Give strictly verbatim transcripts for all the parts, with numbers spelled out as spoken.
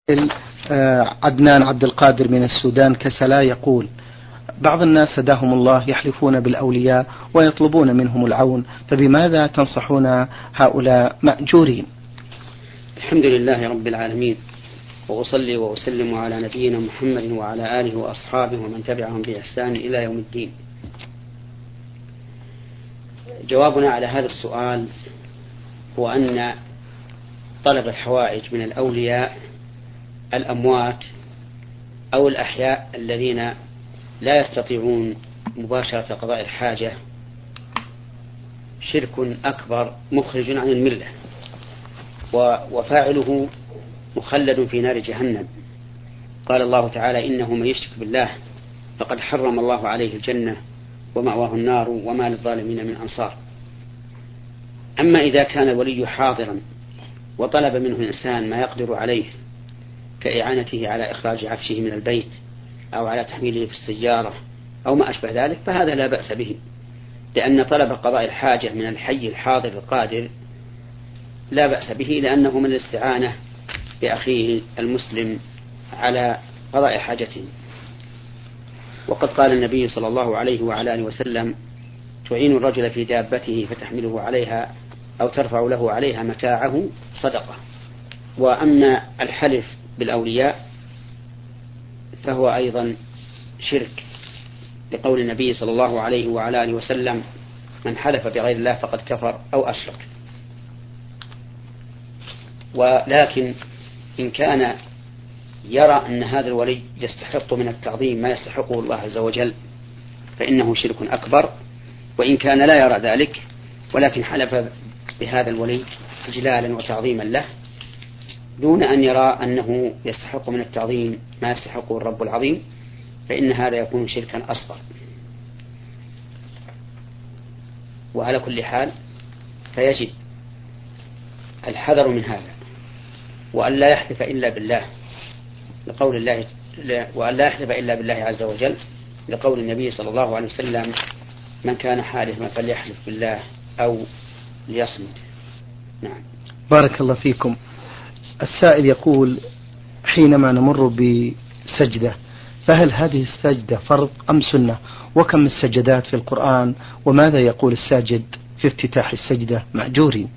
عدنان عبد القادر من السودان كسلا يقول: بعض الناس هداهم الله يحلفون بالأولياء ويطلبون منهم العون، فبماذا تنصحون هؤلاء مأجورين؟ الحمد لله رب العالمين، وأصلي وأسلم على نبينا محمد وعلى آله وأصحابه ومن تبعهم بإحسان إلى يوم الدين. جوابنا على هذا السؤال هو أن طلب الحوائج من الأولياء الأموات أو الأحياء الذين لا يستطيعون مباشرة قضاء الحاجة شرك أكبر مخرج عن الملة، وفاعله مخلد في نار جهنم. قال الله تعالى: إنه من يشرك بالله فقد حرم الله عليه الجنة ومأواه النار وما للظالمين من أنصار. أما إذا كان الولي حاضرا وطلب منه إنسان ما يقدر عليه كإعانته على إخراج عفشه من البيت أو على تحميله في السيارة أو ما أشبه ذلك، فهذا لا بأس به، لأن طلب قضاء الحاجة من الحي الحاضر القادر لا بأس به، لأنه من الاستعانة بأخيه المسلم على قضاء حاجته. وقد قال النبي صلى الله عليه وعلى آله وسلم: تعين الرجل في دابته فتحمله عليها أو ترفع له عليها متاعه صدقة. وأما الحلف بالأولياء فهو أيضا شرك، لقول النبي صلى الله عليه وعلى آله وسلم: من حلف بغير الله فقد كفر أو أشرك. ولكن إن كان يرى أن هذا الولي يستحق من التعظيم ما يستحقه الله عز وجل فإنه شرك أكبر. وإن كان لا يرى ذلك ولكن حلف بهذا الولي إجلالا وتعظيما له دون أن يرى أنه يستحق من التعظيم ما يستحقه الرب العظيم، فإن هذا يكون شركا أصغر. وعلى كل حال فيجب الحذر من هذا، وأن لا يحلف إلا بالله لقول الله وأن لا يحلف إلا بالله عز وجل لقول النبي صلى الله عليه وسلم: من كان حالفا فليحلف بالله أو ليصمت. نعم. بارك الله فيكم. السائل يقول: حينما نمر بسجدة فهل هذه السجدة فرض أم سنة؟ وكم السجدات في القرآن؟ وماذا يقول الساجد في افتتاح السجدة مأجورين؟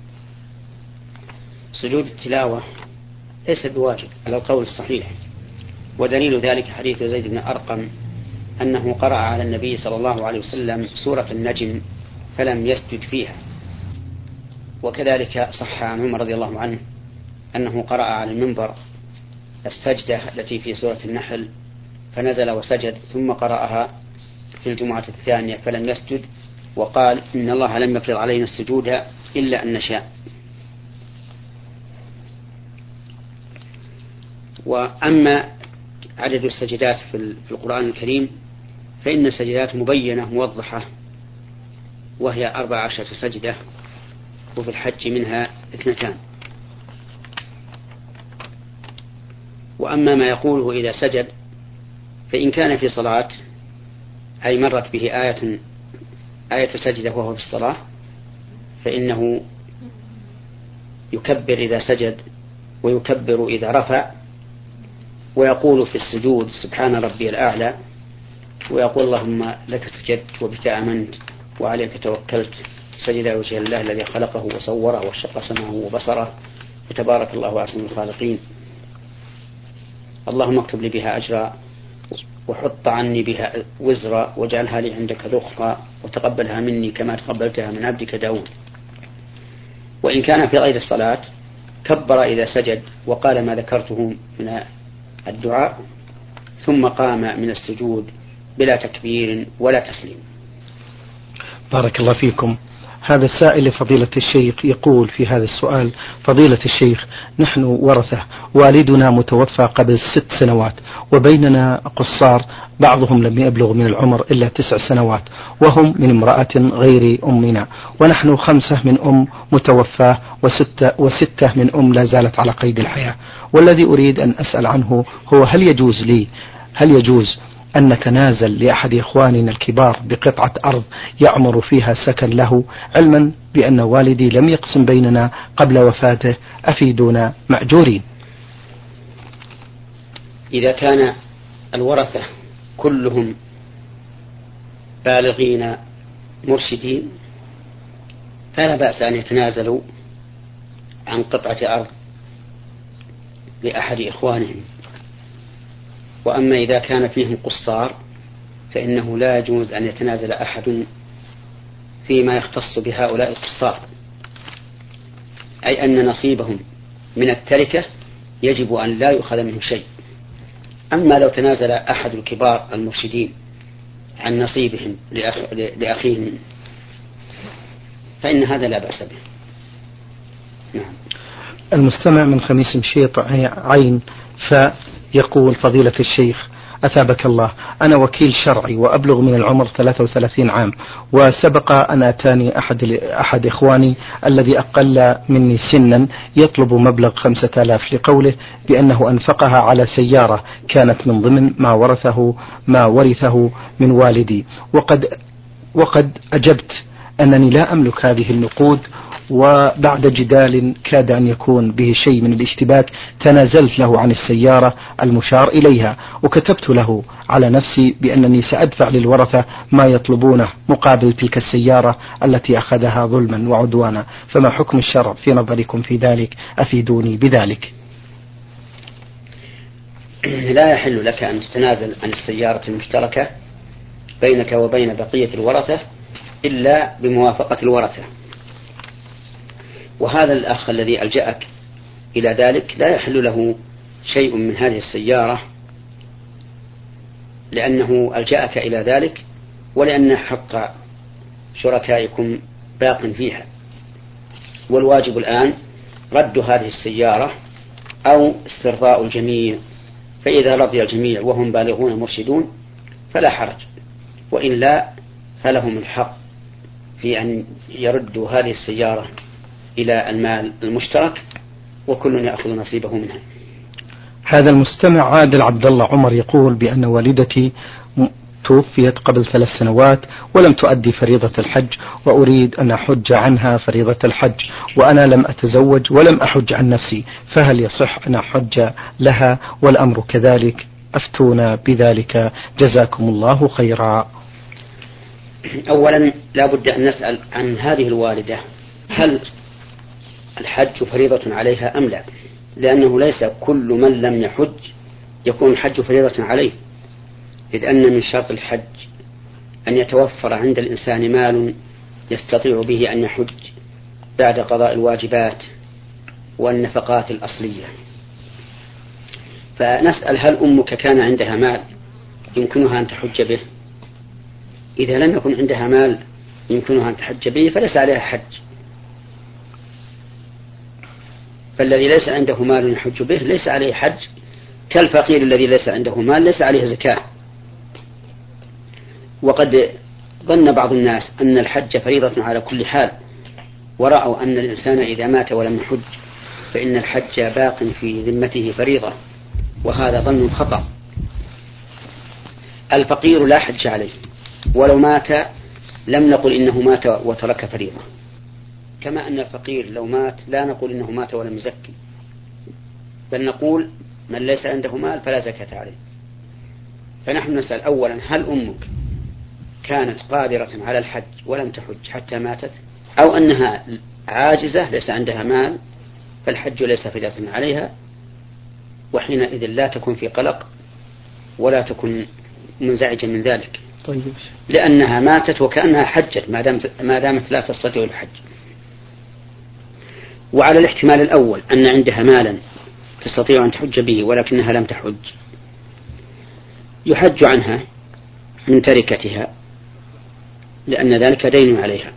سجود التلاوة ليس بواجب على القول الصحيح، ودليل ذلك حديث زيد بن أرقم أنه قرأ على النبي صلى الله عليه وسلم سورة النجم فلم يسجد فيها. وكذلك صح عن عمر رضي الله عنه أنه قرأ على المنبر السجدة التي في سورة النحل فنزل وسجد، ثم قرأها في الجمعة الثانية فلم يسجد، وقال: إن الله لم يفرض علينا السجود إلا أن نشاء. وأما عدد السجدات في القرآن الكريم فإن السجدات مبينة موضحة، وهي أربع عشرة سجدة، وفي الحج منها اثنتان. وأما ما يقوله إذا سجد فإن كان في صلاة أي مرت به آية آية سجدة وهو في الصلاة فإنه يكبر إذا سجد ويكبر إذا رفع، ويقول في السجود: سبحان ربي الأعلى، ويقول: اللهم لك سجدت وبك آمنت وعليك توكلت، سجد وجه الله الذي خلقه وصوره وشق سمعه وبصره، فتبارك الله أحسن الخالقين، اللهم اكتب لي بها أجرا وحط عني بها وزرا واجعلها لي عندك ذخرا وتقبلها مني كما تقبلتها من عبدك داود. وإن كان في غير الصلاة كبر إذا سجد وقال ما ذكرته من الدعاء، ثم قام من السجود بلا تكبير ولا تسليم. بارك الله فيكم. هذا السائل لفضيلة الشيخ يقول في هذا السؤال: فضيلة الشيخ، نحن ورثة، والدنا متوفى قبل ست سنوات، وبيننا قصار بعضهم لم يبلغ من العمر إلا تسع سنوات، وهم من امرأة غير أمنا، ونحن خمسة من أم متوفاة وستة, وستة من أم لا زالت على قيد الحياة. والذي أريد أن أسأل عنه هو: هل يجوز لي هل يجوز أن نتنازل لأحد إخواننا الكبار بقطعة أرض يعمر فيها سكن له، علما بأن والدي لم يقسم بيننا قبل وفاته؟ أفيدونا مأجورين. إذا كان الورثة كلهم بالغين مرشدين فلا بأس أن يتنازلوا عن قطعة أرض لأحد إخوانهم. وأما إذا كان فيهم قصار فإنه لا يجوز أن يتنازل أحد فيما يختص بهؤلاء القصار، أي أن نصيبهم من التركة يجب أن لا يؤخذ منه شيء. أما لو تنازل أحد الكبار المرشدين عن نصيبهم لأخ... لأخيهم فإن هذا لا بأس به. نعم. المستمع من خميس مشيط عين فيقول: فضيلة الشيخ أثابك الله، أنا وكيل شرعي وأبلغ من العمر ثلاثة وثلاثين عام، وسبق أن أتاني أحد, أحد إخواني الذي أقل مني سنا يطلب مبلغ خمسة آلاف لقوله بأنه أنفقها على سيارة كانت من ضمن ما ورثه ما ورثه من والدي، وقد, وقد أجبت أنني لا أملك هذه النقود، وبعد جدال كاد أن يكون به شيء من الاشتباك تنازلت له عن السيارة المشار إليها، وكتبت له على نفسي بأنني سأدفع للورثة ما يطلبونه مقابل تلك السيارة التي أخذها ظلما وعدوانا، فما حكم الشرع في نظركم في ذلك؟ أفيدوني بذلك. لا يحل لك أن تتنازل عن السيارة المشتركة بينك وبين بقية الورثة إلا بموافقة الورثة. وهذا الأخ الذي ألجأك إلى ذلك لا يحل له شيء من هذه السيارة، لأنه ألجأك إلى ذلك ولأن حق شركائكم باق فيها، والواجب الآن رد هذه السيارة أو استرضاء الجميع، فإذا رضي الجميع وهم بالغون مرشدون فلا حرج، وإلا فلهم الحق في أن يردوا هذه السيارة إلى المال المشترك وكل يأخذ نصيبه منها. هذا المستمع عادل عبد الله عمر يقول بأن والدتي توفيت قبل ثلاث سنوات ولم تؤدي فريضة الحج، وأريد أن أحج عنها فريضة الحج، وأنا لم أتزوج ولم أحج عن نفسي، فهل يصح أن أحج لها والأمر كذلك؟ أفتونا بذلك جزاكم الله خيرا. أولا لا بد أن نسأل عن هذه الوالدة هل الحج فريضة عليها أم لا، لأنه ليس كل من لم يحج يكون الحج فريضة عليه، إذ أن من شرط الحج أن يتوفر عند الإنسان مال يستطيع به أن يحج بعد قضاء الواجبات والنفقات الأصلية. فنسأل هل أمك كان عندها مال يمكنها أن تحج به؟ إذا لم يكن عندها مال يمكنها أن تحج به فليس عليها حج، فالذي ليس عنده مال يحج به ليس عليه حج، كالفقير الذي ليس عنده مال ليس عليه زكاة. وقد ظن بعض الناس أن الحج فريضة على كل حال، ورأوا أن الإنسان إذا مات ولم يحج فإن الحج باق في ذمته فريضة، وهذا ظن خطأ. الفقير لا حج عليه، ولو مات لم نقل إنه مات وترك فريضة، كما أن الفقير لو مات لا نقول إنه مات ولم يزكي، بل نقول من ليس عنده مال فلا زكاة عليه. فنحن نسأل أولا هل أمك كانت قادرة على الحج ولم تحج حتى ماتت، أو أنها عاجزة ليس عندها مال فالحج ليس فريضة عليها، وحينئذ لا تكون في قلق ولا تكون منزعجة من ذلك. طيب. لأنها ماتت وكأنها حجت ما دامت لا تستطيع الحج. وعلى الاحتمال الأول أن عندها مالا تستطيع أن تحج به ولكنها لم تحج، يحج عنها من تركتها لأن ذلك دين عليها.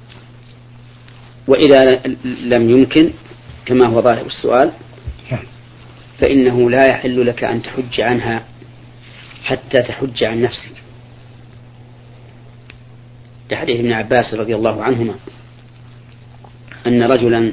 وإذا لم يمكن كما هو ظاهر السؤال فإنه لا يحل لك أن تحج عنها حتى تحج عن نفسك، لحديث ابن عباس رضي الله عنهما أن رجلا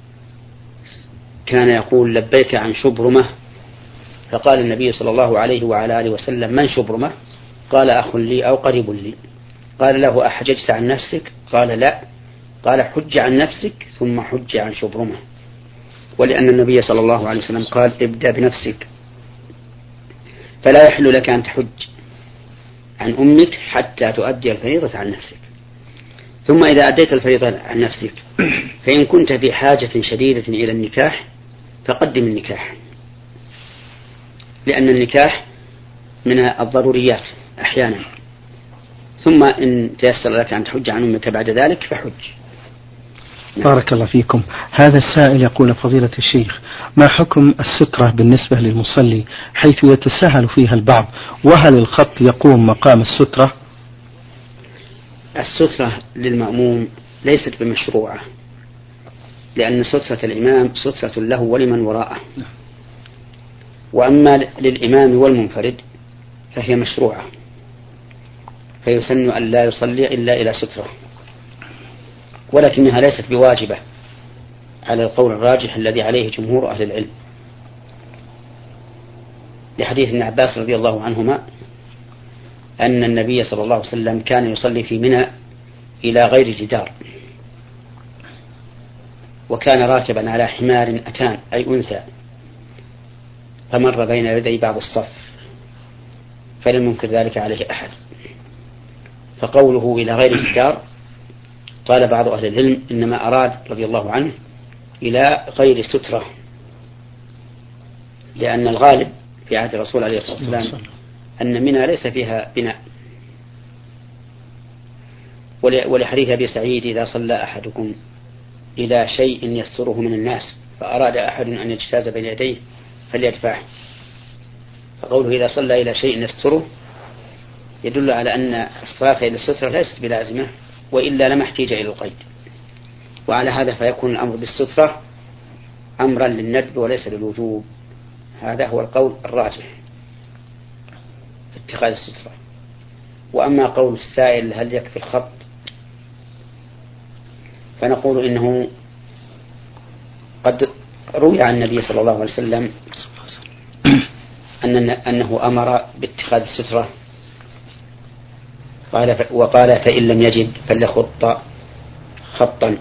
كان يقول لبيك عن شبرمة، فقال النبي صلى الله عليه وعلى آله وسلم من شبرمة؟ قال أخ لي أو قريب لي. قال له أحججت عن نفسك؟ قال لا. قال حج عن نفسك ثم حج عن شبرمة، ولأن النبي صلى الله عليه وسلم قال ابدأ بنفسك. فلا يحل لك أن تحج عن أمك حتى تؤدي الفريضة عن نفسك. ثم إذا أديت الفريضة عن نفسك فإن كنت في حاجة شديدة إلى النكاح فقدم النكاح، لأن النكاح من الضروريات أحيانا. ثم إن تيسر لك أن تحج عن أمك بعد ذلك فحج. بارك الله فيكم. هذا السائل يقول فضيلة الشيخ: ما حكم السترة بالنسبة للمصلي حيث يتساهل فيها البعض، وهل الخط يقوم مقام السترة؟ السترة للمأموم ليست بمشروعة، لأن سترة الإمام سترة له ولمن وراءه، وأما للإمام والمنفرد فهي مشروعة، فيسن أن لا يصلي إلا إلى سترة، ولكنها ليست بواجبة على القول الراجح الذي عليه جمهور أهل العلم، لحديث ابن عباس رضي الله عنهما أن النبي صلى الله عليه وسلم كان يصلي في منى إلى غير جدار، وكان راكبا على حمار أتان أي أنثى، فمر بين يدي بعض الصف فلم ينكر ذلك عليه أحد. فقوله إلى غير جدار قال بعض أهل العلم إنما أراد رضي الله عنه إلى غير سترة، لأن الغالب في عهد الرسول عليه الصلاة والسلام أن منى ليس فيها بناء، ولحديث أبي سعيد: إذا صلى أحدكم إلى شيء يستره من الناس فأراد أحد أن يجتاز بين يديه فليدفعه. فقوله إذا صلى إلى شيء يستره يدل على أن الصلاة إلى السترة ليست بلازمة، وإلا لما احتيج إلى القيد. وعلى هذا فيكون الأمر بالسترة أمرا للندب وليس للوجوب. هذا هو القول الراجح في اتخاذ السترة. وأما قول السائل هل يكفي الخط، فنقول إنه قد روي عن النبي صلى الله عليه وسلم أن أنه أمر باتخاذ السترة، وقال: فإن لم يجد فليخط خطا.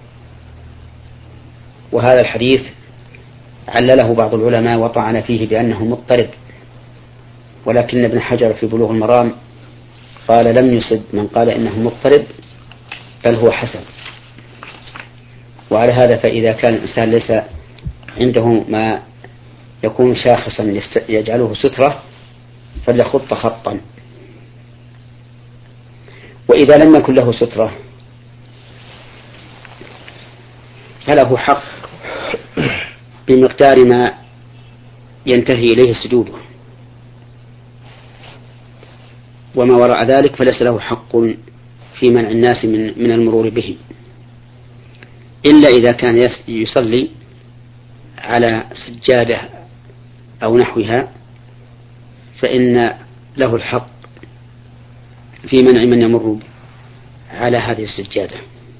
وهذا الحديث علله بعض العلماء وطعن فيه بأنه مضطرب، ولكن ابن حجر في بلوغ المرام قال: لم يصب من قال إنه مضطرب، بل هو حسن. وعلى هذا فإذا كان الإنسان ليس عنده ما يكون شاخصا يجعله سترة فليخط خطا. وإذا لم يكن له سترة فله حق بمقدار ما ينتهي إليه سجوده، وما وراء ذلك فليس له حق في منع الناس من من المرور به، إلا إذا كان يصلي على سجادة أو نحوها فإن له الحق في منع من يمر على هذه السجادة.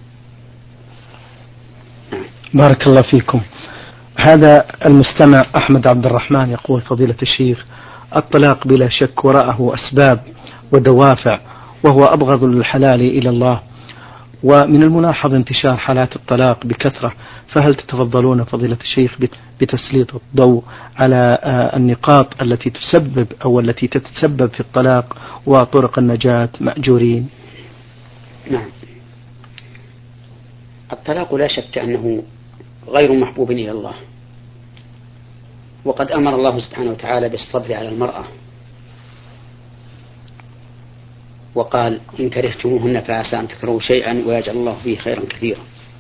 بارك الله فيكم. هذا المستمع أحمد عبد الرحمن يقول: فضيلة الشيخ، الطلاق بلا شك وراءه أسباب ودوافع، وهو أبغض الحلال إلى الله، ومن الملاحظ انتشار حالات الطلاق بكثرة، فهل تتفضلون فضيلة الشيخ بتسليط الضوء على النقاط التي تسبب أو التي تتسبب في الطلاق وطرق النجاة مأجورين؟ نعم، الطلاق لا شك أنه غير محبوب إلى الله، وقد أمر الله سبحانه وتعالى بالصبر على المرأة، وقال: إن كرهتموهن فعسى أن تكرهوا شيئا ويجعل الله فيه خيرا كثيرا.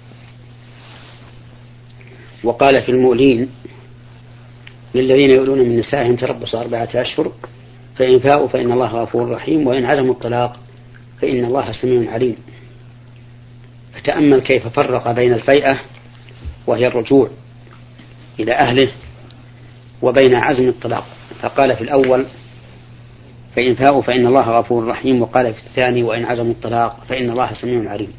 وقال في المؤلين: للذين يؤلون من نسائهم تربص أربعة أشهر فإن فاءوا فإن الله غفور رحيم وإن عزموا الطلاق فإن الله سميع عليم. فتأمل كيف فرق بين الفيئة وهي الرجوع إلى أهله وبين عزم الطلاق، فقال في الأول: فإن فاءوا فإن الله غفور رحيم، وقال في الثاني: وإن عزموا الطلاق فإن الله سميع عليم.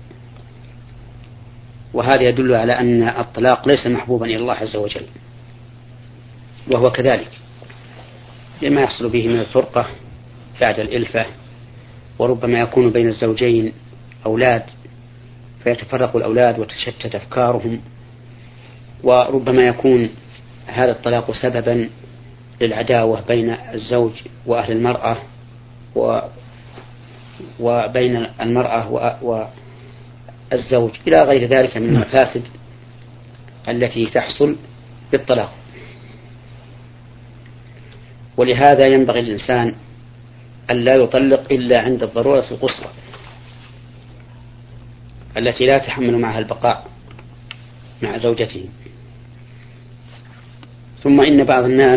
وهذا يدل على أن الطلاق ليس محبوبا إلى الله عز وجل، وهو كذلك لما يحصل به من الفرقة بعد الإلفة، وربما يكون بين الزوجين أولاد فيتفرق الأولاد وتشتت أفكارهم، وربما يكون هذا الطلاق سببا للعداوة بين الزوج وأهل المرأة و وبين المرأة والزوج إلى غير ذلك من المفاسد التي تحصل بالطلاق. ولهذا ينبغي الإنسان أن لا يطلق إلا عند الضرورة القصوى التي لا تحمل معها البقاء مع زوجته. ثم إن بعض الناس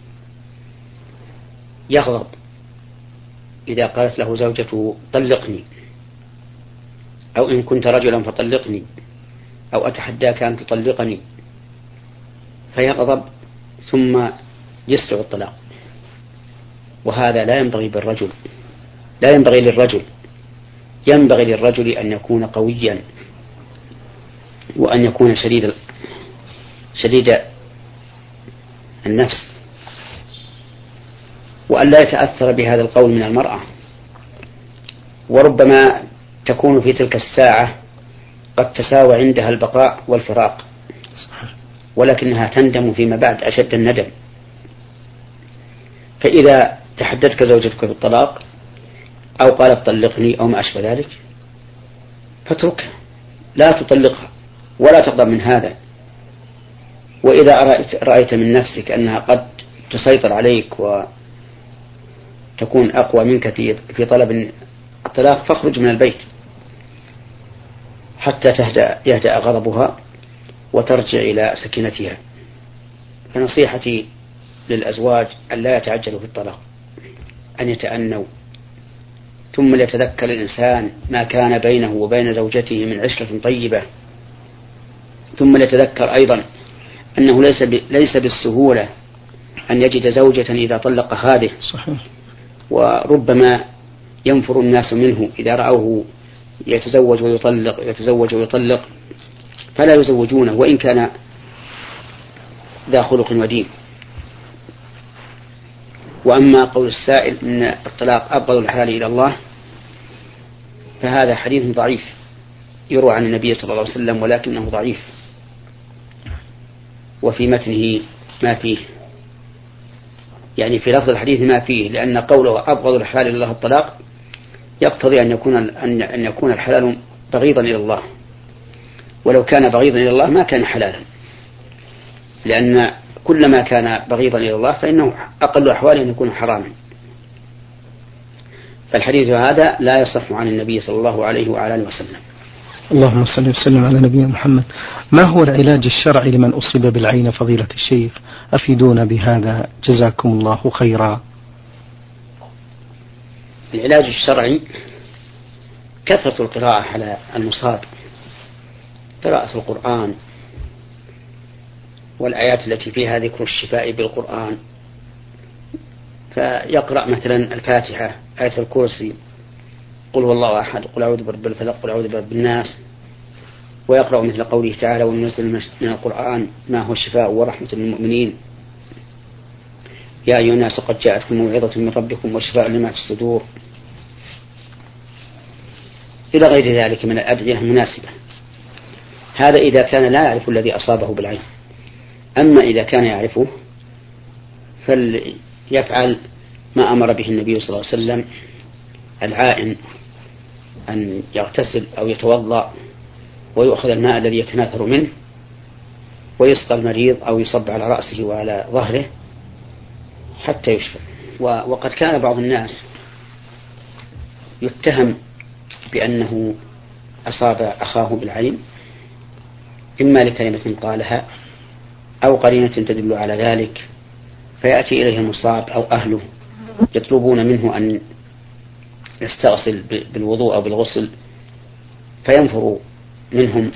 يغضب إذا قالت له زوجته طلقني، أو إن كنت رجلا فطلقني، أو أتحداك أن تطلقني، فيغضب ثم يسرع الطلاق. وهذا لا ينبغي بالرجل، لا ينبغي للرجل. ينبغي للرجل أن يكون قويا، وأن يكون شديد شديد النفس، وأن لا يتأثر بهذا القول من المرأة. وربما تكون في تلك الساعة قد تساوى عندها البقاء والفراق، ولكنها تندم فيما بعد أشد الندم. فإذا تحدثك زوجتك بالطلاق أو قالت طلقني أو ما أشبه ذلك فاتركها، لا تطلقها ولا تغضب من هذا. وإذا رأيت من نفسك أنها قد تسيطر عليك وتكون أقوى منك في طلب الطلاق فاخرج من البيت حتى تهدأ يهدأ غضبها وترجع إلى سكينتها. فنصيحتي للأزواج أن لا يتعجلوا في الطلاق، أن يتأنوا، ثم ليتذكر الإنسان ما كان بينه وبين زوجته من عشرة طيبة، ثم ليتذكر أيضا أنه ليس ليس بالسهولة أن يجد زوجة إذا طلق هذه. صحيح. وربما ينفر الناس منه إذا رأوه يتزوج ويطلق يتزوج ويطلق فلا يزوجونه وإن كان ذا خلق ودين. وأما قول السائل إن الطلاق أبغض الحلال إلى الله فهذا حديث ضعيف يروى عن النبي صلى الله عليه وسلم ولكنه ضعيف، وفي متنه ما فيه، يعني في لفظ الحديث ما فيه، لأن قوله أبغض الحلال إلى الله الطلاق يقتضي أن يكون أن يكون الحلال بغيضا إلى الله، ولو كان بغيضا إلى الله ما كان حلالا، لأن كل ما كان بغيضا إلى الله فإنه أقل أحواله أن يكون حراما. فالحديث هذا لا يصح عن النبي صلى الله عليه وعلى آله وسلم. اللهم صل وسلم على نبينا محمد. ما هو العلاج الشرعي لمن أصيب بالعين فضيلة الشيخ؟ أفيدونا بهذا جزاكم الله خيرا. العلاج الشرعي كثرة القراءة على المصاب، قراءة القرآن والآيات التي فيها ذكر الشفاء بالقرآن، فيقرأ مثلا الفاتحة، آية الكرسي، قل هو الله أحد، قل أعوذ برب الفلق، قل أعوذ برب الناس، ويقرأ مثل قوله تعالى وننزل من القرآن ما هو شفاء ورحمة للمؤمنين، يا أيها الناس قد جاءتكم موعظة من ربكم وشفاء لما في الصدور، إلى غير ذلك من الأدعية المناسبة. هذا إذا كان لا يعرف الذي أصابه بالعين. أما إذا كان يعرفه فليفعل ما أمر به النبي صلى الله عليه وسلم، العائن أن يغتسل أو يتوضأ ويؤخذ الماء الذي يتناثر منه ويسقى المريض أو يصب على رأسه وعلى ظهره حتى يشفى. وقد كان بعض الناس يتهم بأنه أصاب أخاه بالعين إما لكلمة قالها أو قرينة تدل على ذلك، فيأتي إليه المصاب أو أهله يطلبون منه أن يستغسل بالوضوء أو بالغسل، فينفر منهم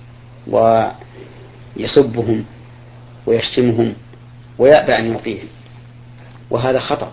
ويسبهم ويشتمهم ويأبى أن يعطيهم، وهذا خطأ،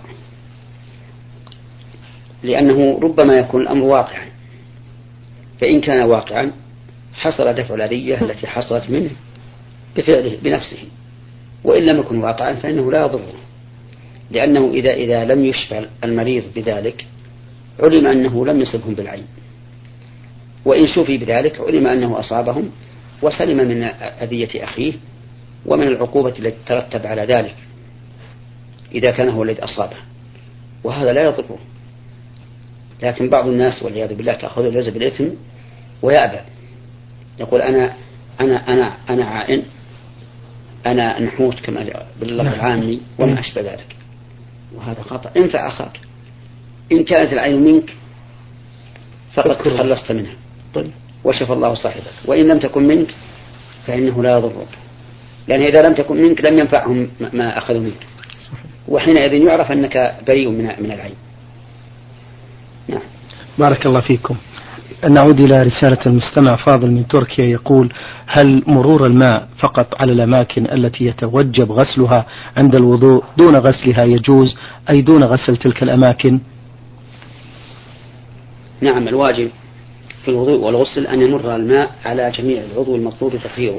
لأنه ربما يكون الأمر واقعا، فإن كان واقعا حصل دفع الأذية التي حصلت منه بفعله بنفسه، وإن لم يكن واقعا فإنه لا يضره، لأنه إذا إذا لم يشفى المريض بذلك علم أنه لم يصبهم بالعين، وإن شفي بذلك علم أنه أصابهم وسلم من أذية أخيه ومن العقوبة التي ترتب على ذلك. إذا كان هو الذي أصابه، وهذا لا يضره. لكن بعض الناس والعياذ بالله تأخذ الجزء بالإثم ويأبى، يقول أنا أنا أنا أنا عائن، أنا نحوت كما باللفظ العامي وما أشبه ذلك، وهذا خطأ. انفع أخاك، إن كانت العين منك فقد تخلصت منها وشفى الله صاحبك، وإن لم تكن منك فإنه لا يضرك، لأن إذا لم تكن منك لم ينفعهم ما أخذوا منك، وحينئذ يعرف أنك بريء من العين. نعم. بارك الله فيكم. نعود إلى رسالة المستمع فاضل من تركيا يقول: هل مرور الماء فقط على الأماكن التي يتوجب غسلها عند الوضوء دون غسلها يجوز، أي دون غسل تلك الأماكن؟ نعم، الواجب في الوضوء والغسل أن يمر الماء على جميع العضو المطلوب تطهيره،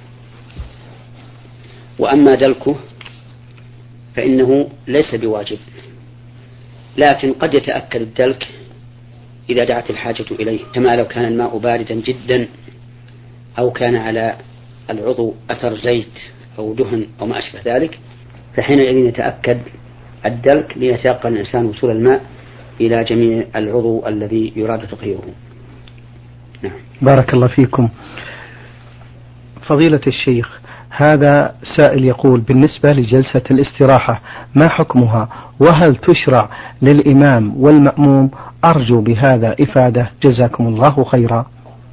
وأما دلكه فإنه ليس بواجب، لكن قد يتأكد الدلك إذا دعت الحاجة إليه، كما لو كان الماء باردا جدا أو كان على العضو أثر زيت أو دهن أو ما أشبه ذلك، فحينئذ يتأكد الدلك ليتيقن الإنسان وصول الماء إلى جميع العضو الذي يراد تطهيره. نعم. بارك الله فيكم. فضيلة الشيخ، هذا سائل يقول: بالنسبة لجلسة الاستراحة ما حكمها، وهل تشرع للإمام والمأموم؟ أرجو بهذا إفادة، جزاكم الله خيرا.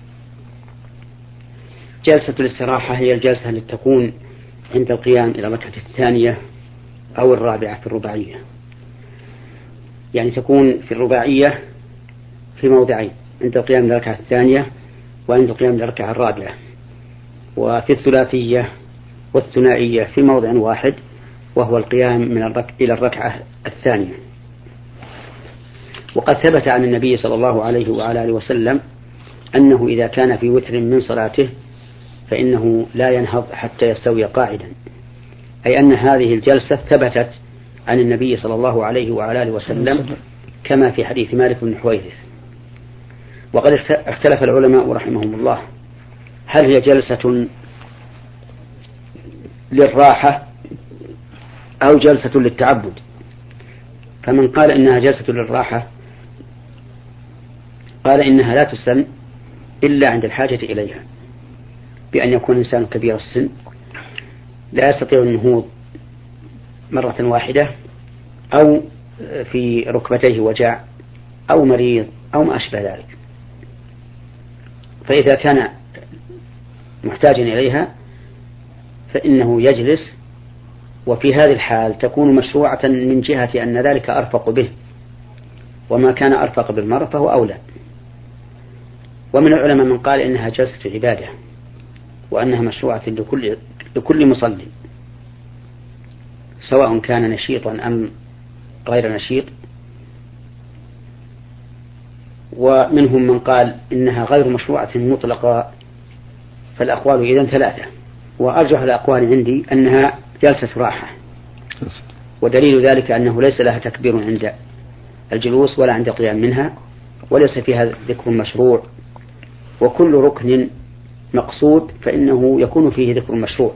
جلسة الاستراحة هي الجلسة التي تكون عند القيام إلى الركعة الثانية أو الرابعة في الرباعية، يعني تكون في الرباعية في موضعين: عند القيام إلى الركعة الثانية وعند القيام إلى الركعة الرابعة، وفي الثلاثية والثنائية في موضع واحد وهو القيام من الرك... إلى الركعة الثانية. وقد ثبت عن النبي صلى الله عليه وعلى آله وسلم أنه إذا كان في وتر من صلاته فإنه لا ينهض حتى يستوي قاعدا، أي أن هذه الجلسة ثبتت عن النبي صلى الله عليه وعلى آله وسلم كما في حديث مالك بن حويرث. وقد اختلف العلماء رحمهم الله هل هي جلسة للراحة أو جلسة للتعبد، فمن قال إنها جلسة للراحة قال إنها لا تسن إلا عند الحاجة إليها، بأن يكون إنسان كبير السن لا يستطيع النهوض مرة واحدة، أو في ركبتيه وجع، أو مريض، أو ما أشبه ذلك. فإذا كان محتاجا إليها فإنه يجلس، وفي هذه الحال تكون مشروعة من جهة أن ذلك أرفق به، وما كان أرفق بالمرء فهو أولى. ومن العلماء من قال إنها جلسة عبادة وأنها مشروعة لكل, لكل مصلي سواء كان نشيطا أم غير نشيط، ومنهم من قال إنها غير مشروعة مطلقة. فالأقوال إذن ثلاثة، وأرجح الأقوال عندي أنها جلسة راحة، ودليل ذلك أنه ليس لها تكبير عند الجلوس ولا عند القيام منها، وليس فيها ذكر مشروع، وكل ركن مقصود فإنه يكون فيه ذكر مشروع،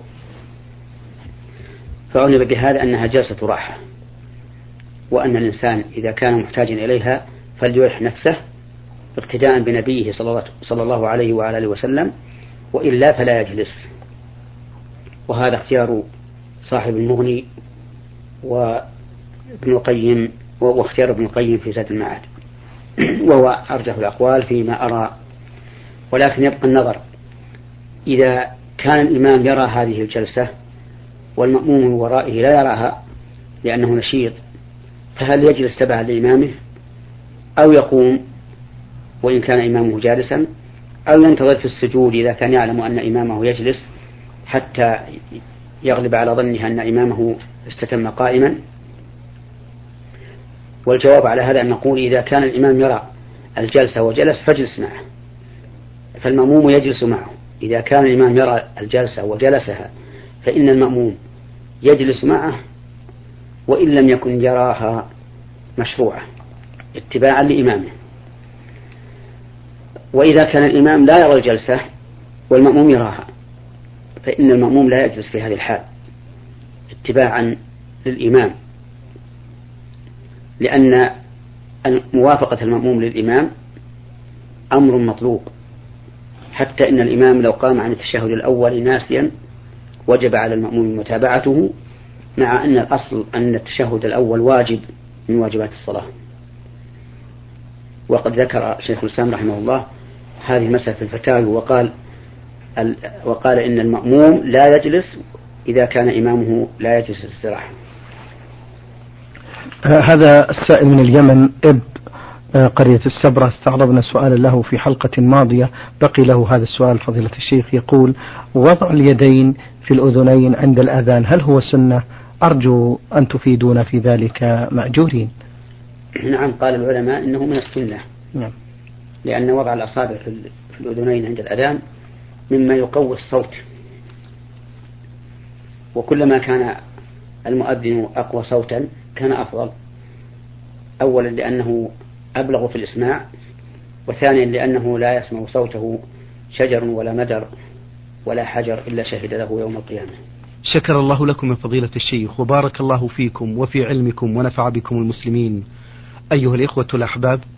فعلم بهذا أنها جلسة راحة، وأن الإنسان إذا كان محتاجا إليها فليرح نفسه اقتداء بنبيه صلى الله عليه وعلى آله وسلم، وإلا فلا يجلس. وهذا اختيار صاحب المغني وابن القيم، واختيار ابن القيم في زاد المعاد، وهو أرجح الأقوال فيما أرى. ولكن يبقى النظر، إذا كان الإمام يرى هذه الجلسة والمأموم من ورائه لا يراها لأنه نشيط، فهل يجلس تبعا لإمامه أو يقوم وإن كان إمامه جالسا، أو ينتظر في السجود إذا كان يعلم أن إمامه يجلس حتى يغلب على ظنه أن إمامه استتم قائما؟ والجواب على هذا أن نقول إذا كان الإمام يرى الجلسة وجلس فاجلس معه، فالمأموم يجلس معه. إذا كان الإمام يرى الجلسة وجلسها فإن المأموم يجلس معه، وإن لم يكن يراها مشروعة اتباعا لإمامه. وإذا كان الإمام لا يرى الجلسة والمأموم يراها فإن المأموم لا يجلس في هذه الحال اتباعا للإمام، لأن موافقة المأموم للإمام أمر مطلوب، حتى إن الإمام لو قام عن التشهد الأول ناسيا وجب على المأموم متابعته، مع أن الأصل أن التشهد الأول واجب من واجبات الصلاة. وقد ذكر شيخ الإسلام رحمه الله هذه المسألة في الفتاوى، وقال وقال إن المأموم لا يجلس إذا كان إمامه لا يجلس الاستراحة. هذا السائل من اليمن إب قرية السبرة، استعرضنا سؤالا له في حلقة ماضية، بقي له هذا السؤال فضيلة الشيخ. يقول: وضع اليدين في الأذنين عند الأذان هل هو سنة؟ أرجو أن تفيدونا في ذلك مأجورين. نعم، قال العلماء إنه من السنة. نعم. لأن وضع الأصابع في الأذنين عند الأذان مما يقوي الصوت، وكلما كان المؤذن أقوى صوتا كان أفضل، أولا لأنه أبلغ في الإسماع، وثانيا لأنه لا يسمع صوته شجر ولا مدر ولا حجر إلا شهد له يوم القيامة. شكر الله لكم يا فضيلة الشيخ، وبارك الله فيكم وفي علمكم ونفع بكم المسلمين. أيها الإخوة الأحباب،